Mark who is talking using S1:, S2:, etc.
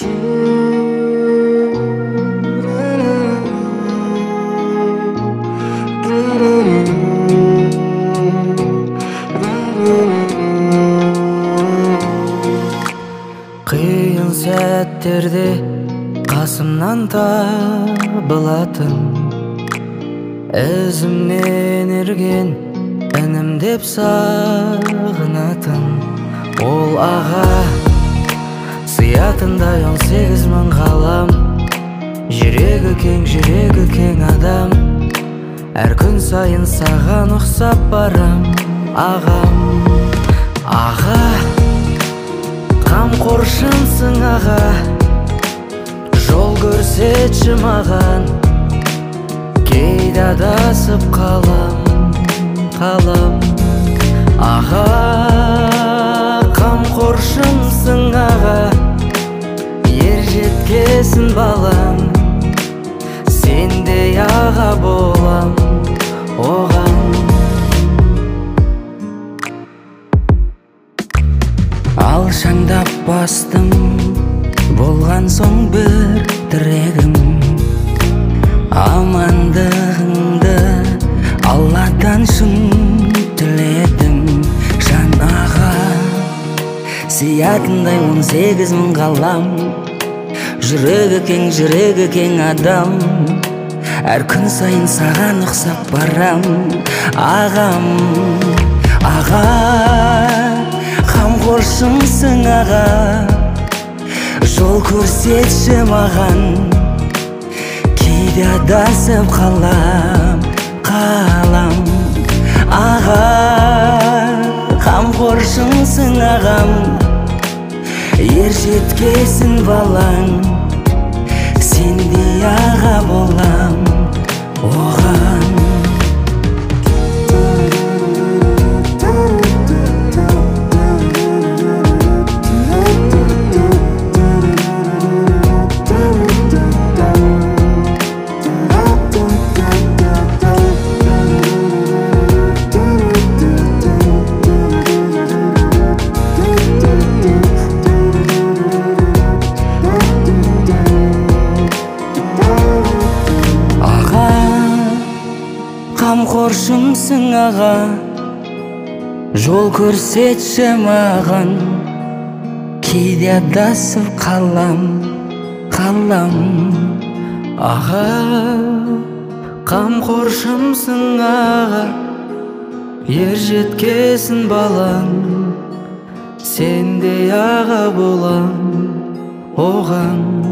S1: Қиын сәттерде қасымнан табылатын, ізімнен ерген інім деп сағынатын ол аға. Сиятындай 18 мың ғалам, жүрегі кең адам. Әр күн сайын саған ұқсап барам ағам. Аға, қамқоршымсың аға, жол көрсетші маған. Кейде адасып қалам. Аға, қамқоршымсың аға, ер жеткесін балам. Сендей аға болам оған. Алшаңдап бастым, болған соң бір тірегім. Амандығыңды Алладан шын тіледім жан аға. Сиятындай 18 мың ғалам, жүрегі кең адам. Әр күн сайын саған ұқсап барам ағам. Аға, қамқоршымсың аға, жол көрсетші маған. Кейде адасып қалам. Аға, қамқоршымсың ағам, ер жеткесін балаң. Сендей аға болам оған. Қамқоршымсың аға, жол көрсетші маған. Кейде адасып қалам. Аға, қамқоршымсың аға, ер жеткесін балаң. Сендей аға болам оған.